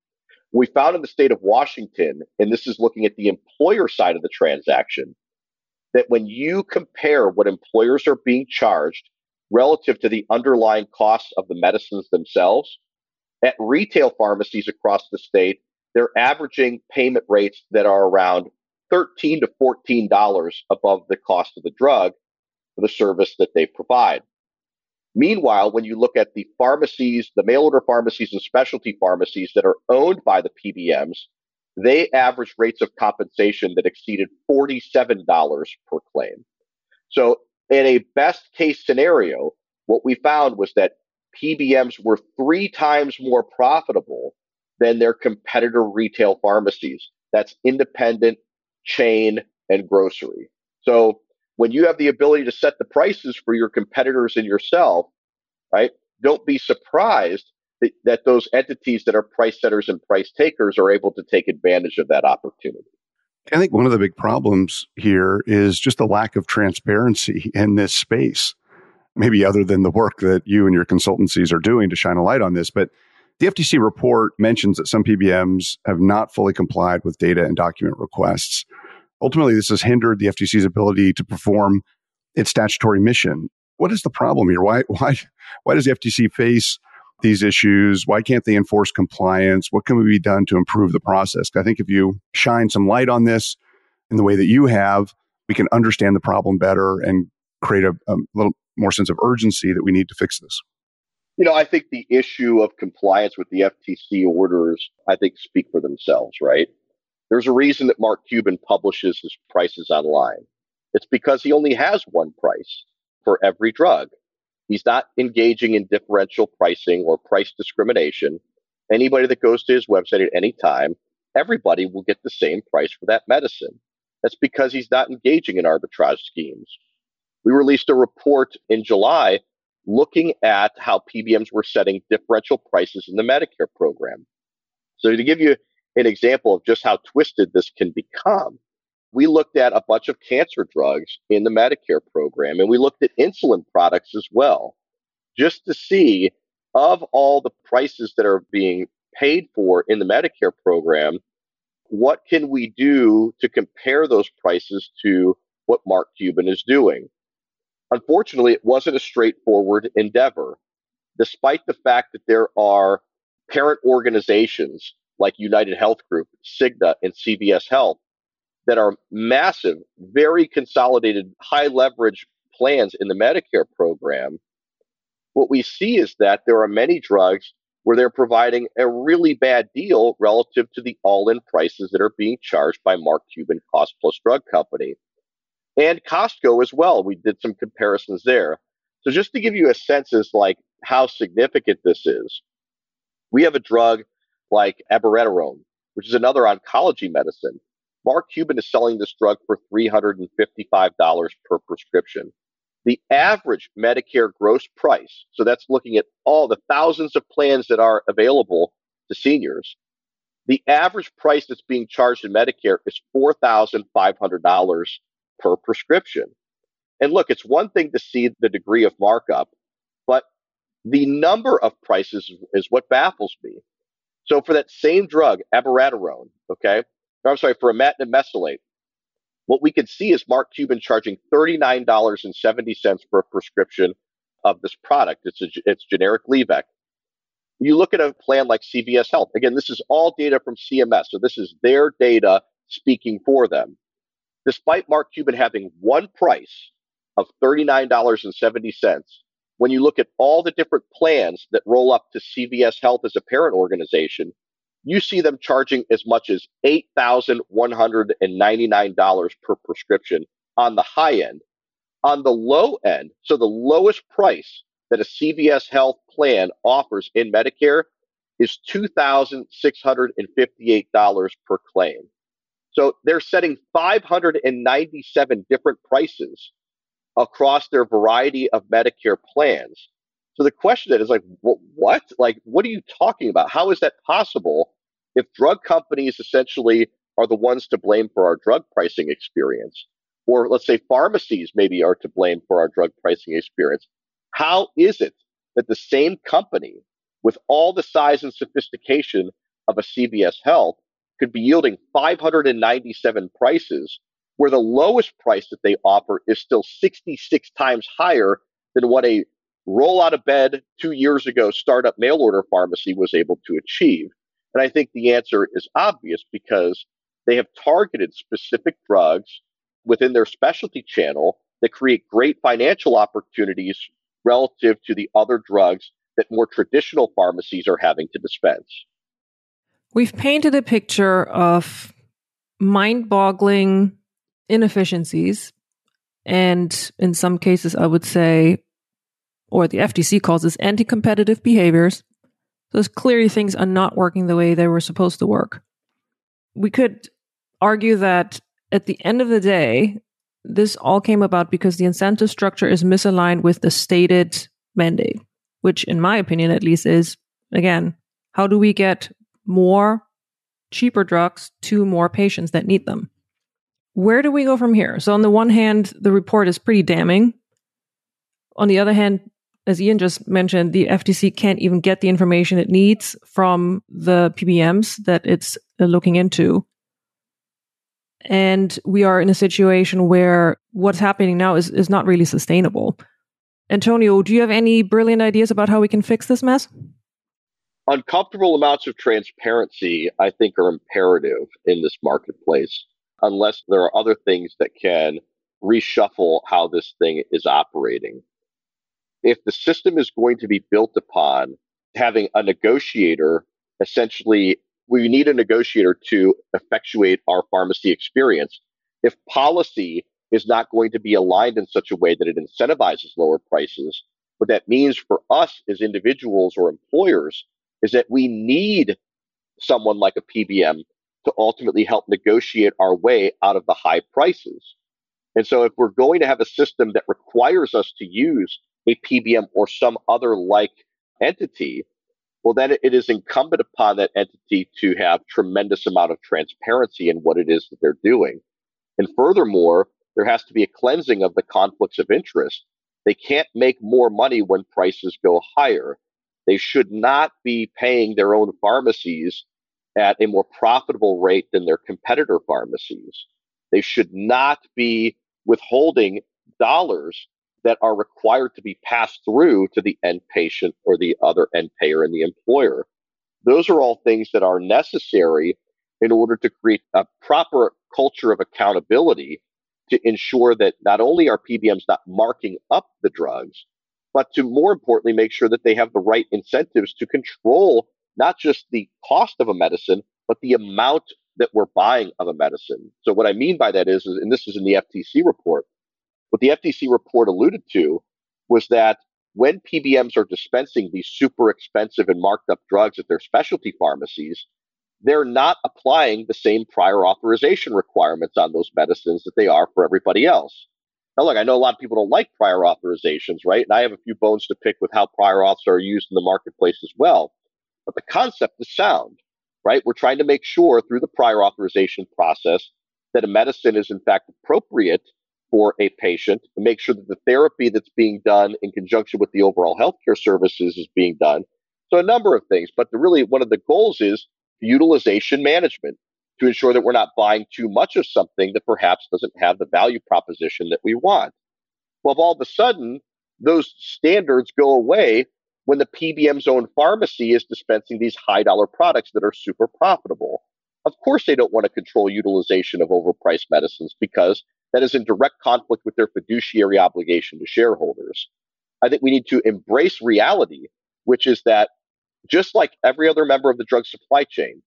We found in the state of Washington, and this is looking at the employer side of the transaction, that when you compare what employers are being charged relative to the underlying costs of the medicines themselves, at retail pharmacies across the state, they're averaging payment rates that are around thirteen to fourteen dollars above the cost of the drug for the service that they provide. Meanwhile, when you look at the pharmacies, the mail order pharmacies and specialty pharmacies that are owned by the P B Ms, they average rates of compensation that exceeded forty-seven dollars per claim. So in a best case scenario, what we found was that P B Ms were three times more profitable than their competitor retail pharmacies. That's independent, chain, and grocery. So when you have the ability to set the prices for your competitors and yourself, right, don't be surprised that, that those entities that are price setters and price takers are able to take advantage of that opportunity. I think one of the big problems here is just the lack of transparency in this space, maybe other than the work that you and your consultancies are doing to shine a light on this. But the F T C report mentions that some P B Ms have not fully complied with data and document requests. Ultimately, this has hindered the F T C's ability to perform its statutory mission. What is the problem here? Why, why, why does the F T C face these issues? Why can't they enforce compliance? What can be done to improve the process? I think if you shine some light on this in the way that you have, we can understand the problem better and create a, a little more sense of urgency that we need to fix this. You know, I think the issue of compliance with the F T C orders, I think, speak for themselves, right? There's a reason that Mark Cuban publishes his prices online. It's because he only has one price for every drug. He's not engaging in differential pricing or price discrimination. Anybody that goes to his website at any time, everybody will get the same price for that medicine. That's because he's not engaging in arbitrage schemes. We released a report in July looking at how P B Ms were setting differential prices in the Medicare program. So to give you an example of just how twisted this can become, we looked at a bunch of cancer drugs in the Medicare program, and we looked at insulin products as well, just to see of all the prices that are being paid for in the Medicare program, what can we do to compare those prices to what Mark Cuban is doing? Unfortunately, it wasn't a straightforward endeavor, despite the fact that there are parent organizations like United Health Group, Cigna, and C V S Health that are massive, very consolidated, high leverage plans in the Medicare program. What we see is that there are many drugs where they're providing a really bad deal relative to the all-in prices that are being charged by Mark Cuban Cost Plus Drug Company. And Costco as well. We did some comparisons there. So just to give you a sense as like how significant this is, we have a drug like abiraterone, which is another oncology medicine. Mark Cuban is selling this drug for three hundred fifty-five dollars per prescription. The average Medicare gross price, so that's looking at all the thousands of plans that are available to seniors, the average price that's being charged in Medicare is four thousand five hundred dollars per prescription. And look, it's one thing to see the degree of markup, but the number of prices is what baffles me. So for that same drug, abiraterone, okay, or I'm sorry, for imatinib mesylate, what we can see is Mark Cuban charging thirty-nine dollars and seventy cents per prescription of this product. It's a, it's generic Leevec. You look at a plan like C V S Health. Again, this is all data from C M S, so this is their data speaking for them. Despite Mark Cuban having one price of thirty-nine dollars and seventy cents, when you look at all the different plans that roll up to C V S Health as a parent organization, you see them charging as much as eight thousand one hundred ninety-nine dollars per prescription on the high end. On the low end, so the lowest price that a C V S Health plan offers in Medicare is two thousand six hundred fifty-eight dollars per claim. So they're setting five hundred ninety-seven different prices across their variety of Medicare plans. So the question then is like, what? Like, what are you talking about? How is that possible if drug companies essentially are the ones to blame for our drug pricing experience? Or let's say pharmacies maybe are to blame for our drug pricing experience. How is it that the same company with all the size and sophistication of a C V S Health could be yielding five hundred ninety-seven prices where the lowest price that they offer is still sixty-six times higher than what a roll out of bed two years ago startup mail order pharmacy was able to achieve? And I think the answer is obvious because they have targeted specific drugs within their specialty channel that create great financial opportunities relative to the other drugs that more traditional pharmacies are having to dispense. We've painted a picture of mind-boggling inefficiencies, and in some cases, I would say, or the F T C calls this anti-competitive behaviors. Those clearly things are not working the way they were supposed to work. We could argue that at the end of the day, this all came about because the incentive structure is misaligned with the stated mandate, which in my opinion at least is, again, how do we get more cheaper drugs to more patients that need them? Where do we go from here? So on the one hand, the report is pretty damning. On the other hand, as Ian just mentioned, the F T C can't even get the information it needs from the P B Ms that it's looking into. And we are in a situation where what's happening now is, is not really sustainable. Antonio, do you have any brilliant ideas about how we can fix this mess? Uncomfortable amounts of transparency, I think, are imperative in this marketplace, unless there are other things that can reshuffle how this thing is operating. If the system is going to be built upon having a negotiator, essentially, we need a negotiator to effectuate our pharmacy experience. If policy is not going to be aligned in such a way that it incentivizes lower prices, what that means for us as individuals or employers is that we need someone like a P B M to ultimately help negotiate our way out of the high prices. And so if we're going to have a system that requires us to use a P B M or some other like entity, well, then it is incumbent upon that entity to have tremendous amount of transparency in what it is that they're doing. And furthermore, there has to be a cleansing of the conflicts of interest. They can't make more money when prices go higher. They should not be paying their own pharmacies at a more profitable rate than their competitor pharmacies. They should not be withholding dollars that are required to be passed through to the end patient or the other end payer and the employer. Those are all things that are necessary in order to create a proper culture of accountability to ensure that not only are P B Ms not marking up the drugs, but to more importantly make sure that they have the right incentives to control not just the cost of a medicine, but the amount that we're buying of a medicine. So what I mean by that is, is and this is in the F T C report, what the F T C report alluded to was that when P B Ms are dispensing these super expensive and marked up drugs at their specialty pharmacies, they're not applying the same prior authorization requirements on those medicines that they are for everybody else. Now, look, I know a lot of people don't like prior authorizations, right? And I have a few bones to pick with how prior auths are used in the marketplace as well. But the concept is sound, right? We're trying to make sure through the prior authorization process that a medicine is in fact appropriate for a patient, and make sure that the therapy that's being done in conjunction with the overall healthcare services is being done. So a number of things, but the, really one of the goals is utilization management to ensure that we're not buying too much of something that perhaps doesn't have the value proposition that we want. Well, if all of a sudden those standards go away when the P B M's own pharmacy is dispensing these high dollar products that are super profitable. Of course, they don't want to control utilization of overpriced medicines because that is in direct conflict with their fiduciary obligation to shareholders. I think we need to embrace reality, which is that just like every other member of the drug supply chain,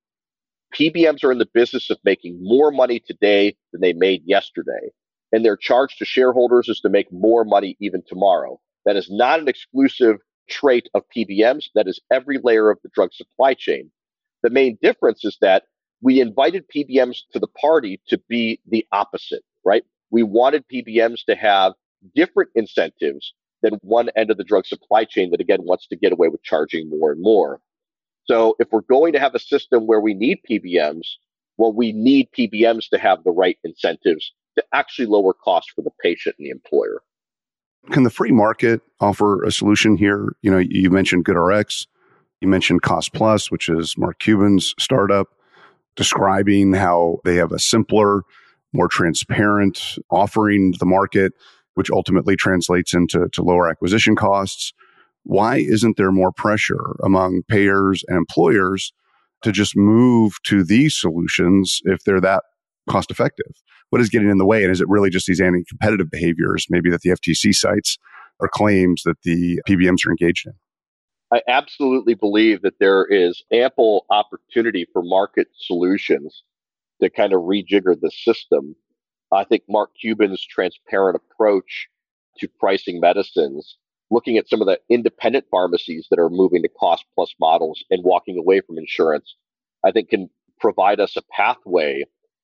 P B Ms are in the business of making more money today than they made yesterday. And their charge to shareholders is to make more money even tomorrow. That is not an exclusive trait of P B Ms. That is every layer of the drug supply chain. The main difference is that we invited P B Ms to the party to be the opposite, right? We wanted P B Ms to have different incentives than one end of the drug supply chain that, again, wants to get away with charging more and more. So if we're going to have a system where we need P B Ms, well, we need P B Ms to have the right incentives to actually lower costs for the patient and the employer. Can the free market offer a solution here? You know, you mentioned GoodRx, you mentioned Cost Plus, which is Mark Cuban's startup, describing how they have a simpler, more transparent offering to the market, which ultimately translates into to lower acquisition costs. Why isn't there more pressure among payers and employers to just move to these solutions if they're that cost effective? What is getting in the way? And is it really just these anti-competitive behaviors, maybe that the F T C cites, or claims that the P B Ms are engaged in? I absolutely believe that there is ample opportunity for market solutions to kind of rejigger the system. I think Mark Cuban's transparent approach to pricing medicines, looking at some of the independent pharmacies that are moving to cost plus models and walking away from insurance, I think can provide us a pathway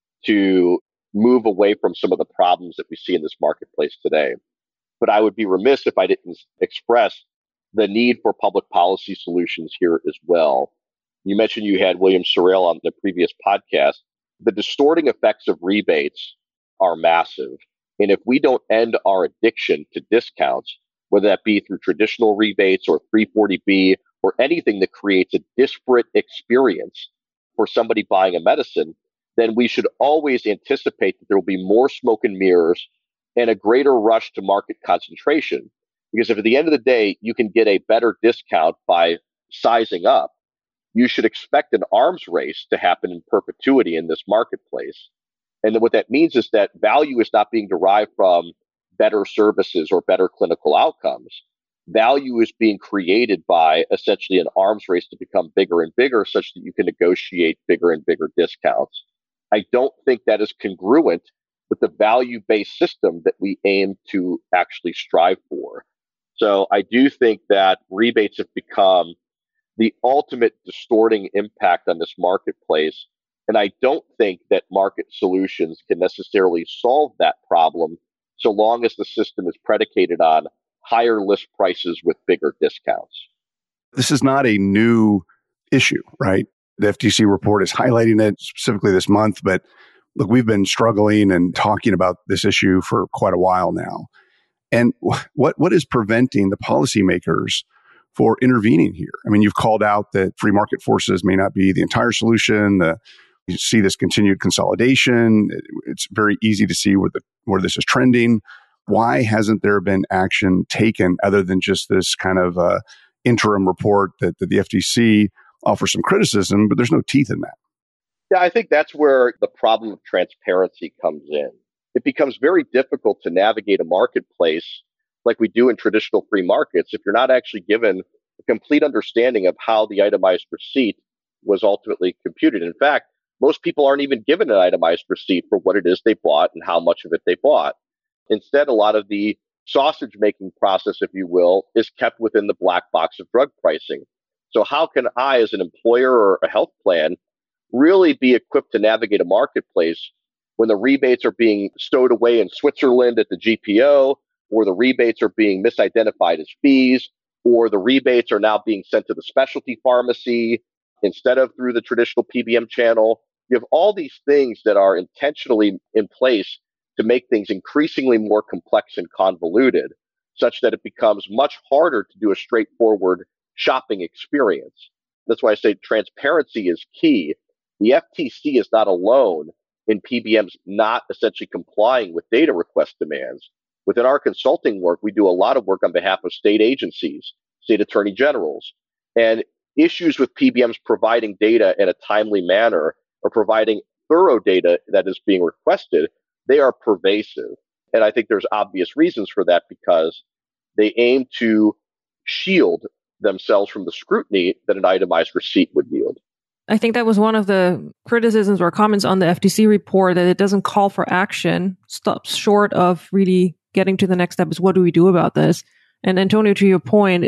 to move away from some of the problems that we see in this marketplace today. But I would be remiss if I didn't express the need for public policy solutions here as well. You mentioned you had William Sorrell on the previous podcast. The distorting effects of rebates are massive. And if we don't end our addiction to discounts, whether that be through traditional rebates or three forty B or anything that creates a disparate experience for somebody buying a medicine, then we should always anticipate that there will be more smoke and mirrors and a greater rush to market concentration. Because if at the end of the day, you can get a better discount by sizing up, you should expect an arms race to happen in perpetuity in this marketplace. And then what that means is that value is not being derived from better services or better clinical outcomes. Value is being created by essentially an arms race to become bigger and bigger such that you can negotiate bigger and bigger discounts. I don't think that is congruent with the value-based system that we aim to actually strive for. So I do think that rebates have become the ultimate distorting impact on this marketplace. And I don't think that market solutions can necessarily solve that problem so long as the system is predicated on higher list prices with bigger discounts. This is not a new issue, right? The F T C report is highlighting it specifically this month, but look, we've been struggling and talking about this issue for quite a while now. And what what is preventing the policymakers for intervening here? I mean, you've called out that free market forces may not be the entire solution. The, you see this continued consolidation. It's very easy to see where the where this is trending. Why hasn't there been action taken other than just this kind of uh, interim report that, that the F T C offers some criticism, but there's no teeth in that? Yeah, I think that's where the problem of transparency comes in. It becomes very difficult to navigate a marketplace like we do in traditional free markets if you're not actually given a complete understanding of how the itemized receipt was ultimately computed. In fact, most people aren't even given an itemized receipt for what it is they bought and how much of it they bought. Instead, a lot of the sausage making process, if you will, is kept within the black box of drug pricing. So how can I, as an employer or a health plan, really be equipped to navigate a marketplace when the rebates are being stowed away in Switzerland at the G P O, or the rebates are being misidentified as fees, or the rebates are now being sent to the specialty pharmacy instead of through the traditional P B M channel? You have all these things that are intentionally in place to make things increasingly more complex and convoluted, such that it becomes much harder to do a straightforward shopping experience. That's why I say transparency is key. The F T C is not alone in P B Ms not essentially complying with data request demands. Within our consulting work, we do a lot of work on behalf of state agencies, state attorney generals, and issues with P B Ms providing data in a timely manner or providing thorough data that is being requested, they are pervasive. And I think there's obvious reasons for that because they aim to shield themselves from the scrutiny that an itemized receipt would yield. I think that was one of the criticisms or comments on the F T C report, that it doesn't call for action, stops short of really getting to the next step is what do we do about this? And Antonio, to your point,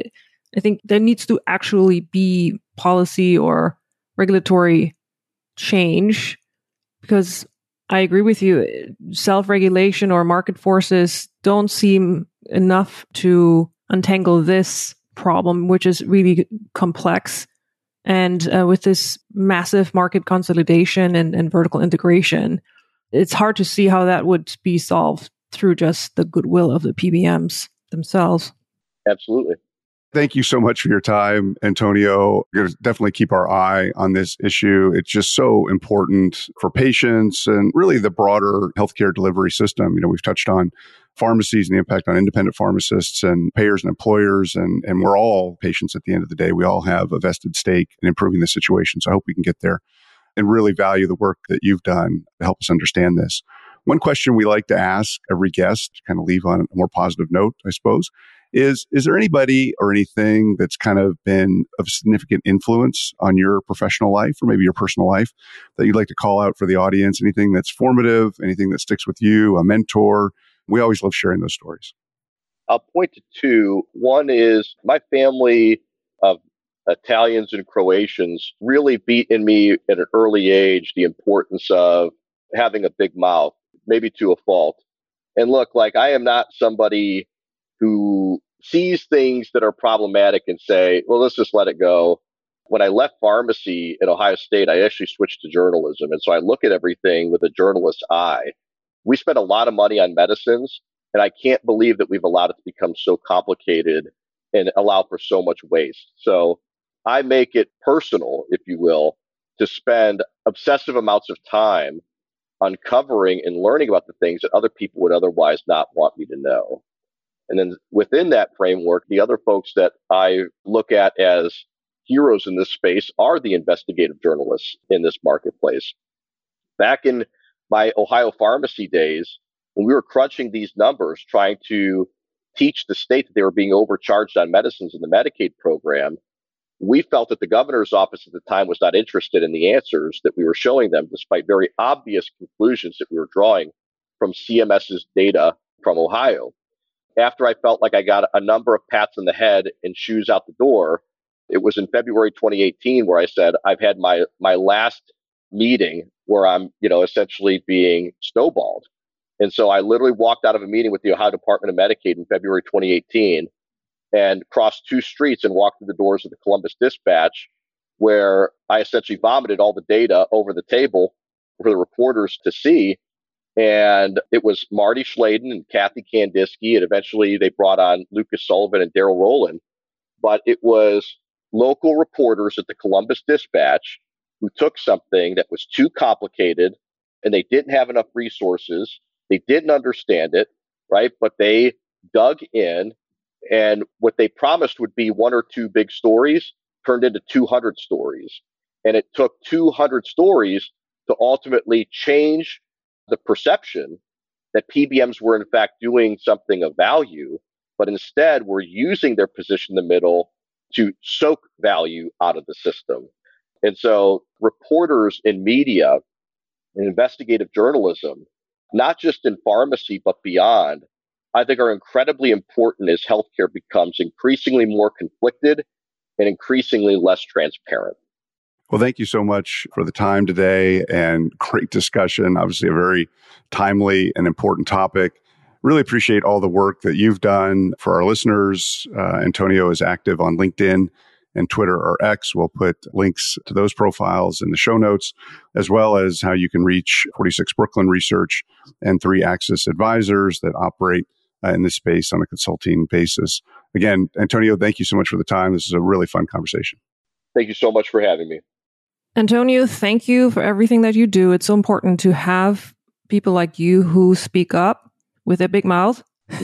I think there needs to actually be policy or regulatory change, because I agree with you. Self-regulation or market forces don't seem enough to untangle this problem, which is really complex. And uh, with this massive market consolidation and, and vertical integration, it's hard to see how that would be solved through just the goodwill of the P B Ms themselves. Absolutely. Thank you so much for your time, Antonio. We're going to definitely keep our eye on this issue. It's just so important for patients and really the broader healthcare delivery system. You know, we've touched on pharmacies and the impact on independent pharmacists and payers and employers, and, and we're all patients at the end of the day. We all have a vested stake in improving the situation. So I hope we can get there and really value the work that you've done to help us understand this. One question we like to ask every guest, to kind of leave on a more positive note, I suppose, is, is there anybody or anything that's kind of been of significant influence on your professional life or maybe your personal life that you'd like to call out for the audience? Anything that's formative, anything that sticks with you, a mentor? We always love sharing those stories. I'll point to two. One is my family of Italians and Croatians really beat in me at an early age the importance of having a big mouth, maybe to a fault. And look, like I am not somebody who sees things that are problematic and say, well, let's just let it go. When I left pharmacy at Ohio State, I actually switched to journalism. And so I look at everything with a journalist's eye. We spend a lot of money on medicines, and I can't believe that we've allowed it to become so complicated and allow for so much waste. So I make it personal, if you will, to spend obsessive amounts of time uncovering and learning about the things that other people would otherwise not want me to know. And then within that framework, the other folks that I look at as heroes in this space are the investigative journalists in this marketplace. Back in my Ohio pharmacy days, when we were crunching these numbers, trying to teach the state that they were being overcharged on medicines in the Medicaid program, we felt that the governor's office at the time was not interested in the answers that we were showing them, despite very obvious conclusions that we were drawing from CMS's data from Ohio. After I felt like I got a number of pats on the head and shoes out the door, it was in February twenty eighteen where I said, I've had my, my last meeting where I'm, you know, essentially being snowballed. And so I literally walked out of a meeting with the Ohio Department of Medicaid in February twenty eighteen and crossed two streets and walked through the doors of the Columbus Dispatch, where I essentially vomited all the data over the table for the reporters to see. And it was Marty Schladen and Kathy Kandinsky, and eventually they brought on Lucas Sullivan and Daryl Rowland. But it was local reporters at the Columbus Dispatch who took something that was too complicated and they didn't have enough resources. They didn't understand it, right? But they dug in, and what they promised would be one or two big stories turned into two hundred stories. And it took two hundred stories to ultimately change the perception that P B Ms were in fact doing something of value, but instead were using their position in the middle to soak value out of the system. And so reporters in media and investigative journalism, not just in pharmacy, but beyond, I think are incredibly important as healthcare becomes increasingly more conflicted and increasingly less transparent. Well, thank you so much for the time today and great discussion. Obviously, a very timely and important topic. Really appreciate all the work that you've done for our listeners. Uh, Antonio is active on LinkedIn and Twitter or X. We'll put links to those profiles in the show notes, as well as how you can reach forty-six Brooklyn Research and three Axis Advisors that operate uh, in this space on a consulting basis. Again, Antonio, thank you so much for the time. This is a really fun conversation. Thank you so much for having me. Antonio, thank you for everything that you do. It's so important to have people like you who speak up with a big mouth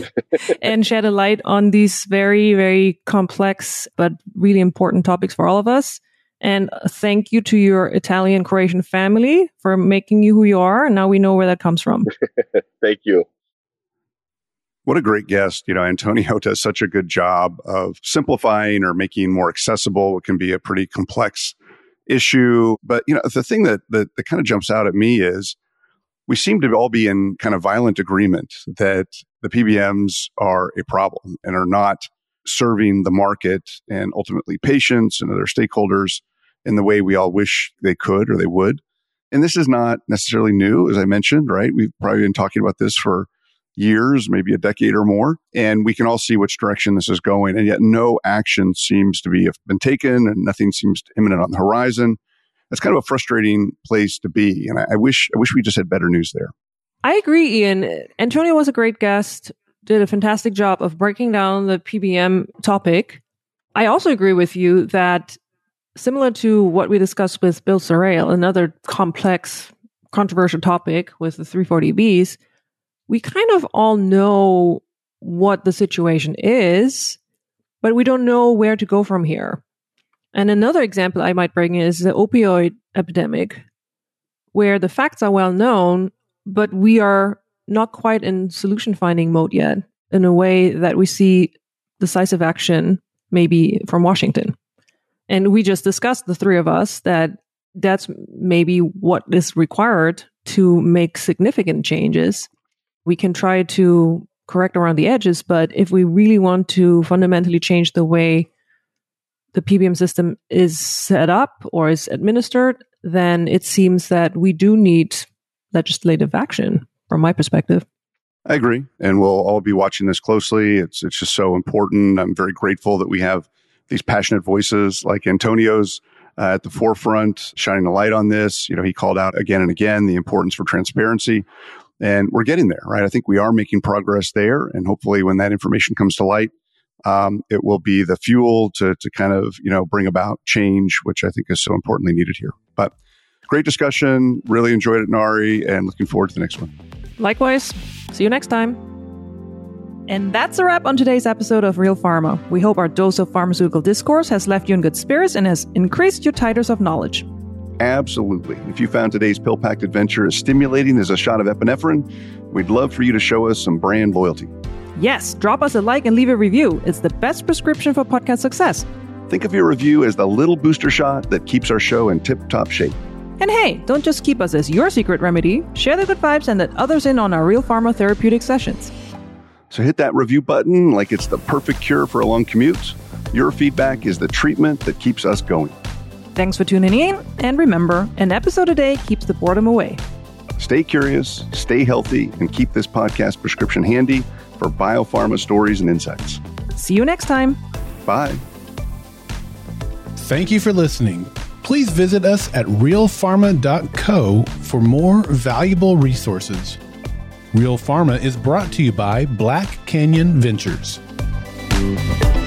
and shed a light on these very, very complex but really important topics for all of us. And thank you to your Italian Croatian family for making you who you are. And now we know where that comes from. Thank you. What a great guest. You know, Antonio does such a good job of simplifying or making more accessible what can be a pretty complex issue. But, you know, the thing that, that, that kind of jumps out at me is we seem to all be in kind of violent agreement that the P B Ms are a problem and are not serving the market and ultimately patients and other stakeholders in the way we all wish they could or they would. And this is not necessarily new, as I mentioned, right? We've probably been talking about this for years, maybe a decade or more, and we can all see which direction this is going. And yet no action seems to be have been taken and nothing seems imminent on the horizon. That's kind of a frustrating place to be. And I, I wish I wish we just had better news there. I agree, Ian. Antonio was a great guest, did a fantastic job of breaking down the P B M topic. I also agree with you that similar to what we discussed with Bill Sorrell, another complex, controversial topic with the three forty Bs, we kind of all know what the situation is, but we don't know where to go from here. And another example I might bring is the opioid epidemic, where the facts are well known, but we are not quite in solution finding mode yet in a way that we see decisive action maybe from Washington. And we just discussed, the three of us, that that's maybe what is required to make significant changes. We can try to correct around the edges, but if we really want to fundamentally change the way the P B M system is set up or is administered, then it seems that we do need legislative action, from my perspective. I agree. And we'll all be watching this closely. It's it's just so important. I'm very grateful that we have these passionate voices like Antonio's uh, at the forefront, shining a light on this. You know, he called out again and again the importance for transparency. And we're getting there, right? I think we are making progress there. And hopefully when that information comes to light, um, it will be the fuel to to kind of, you know, bring about change, which I think is so importantly needed here. But great discussion. Really enjoyed it, Nari, and looking forward to the next one. Likewise. See you next time. And that's a wrap on today's episode of Real Pharma. We hope our dose of pharmaceutical discourse has left you in good spirits and has increased your titers of knowledge. Absolutely. If you found today's pill-packed adventure as stimulating as a shot of epinephrine, we'd love for you to show us some brand loyalty. Yes, drop us a like and leave a review. It's the best prescription for podcast success. Think of your review as the little booster shot that keeps our show in tip-top shape. And hey, don't just keep us as your secret remedy. Share the good vibes and let others in on our Real Pharma therapeutic sessions. So hit that review button like it's the perfect cure for a long commute. Your feedback is the treatment that keeps us going. Thanks for tuning in. And remember, an episode a day keeps the boredom away. Stay curious, stay healthy, and keep this podcast prescription handy for biopharma stories and insights. See you next time. Bye. Thank you for listening. Please visit us at real pharma dot co for more valuable resources. Real Pharma is brought to you by Black Canyon Ventures.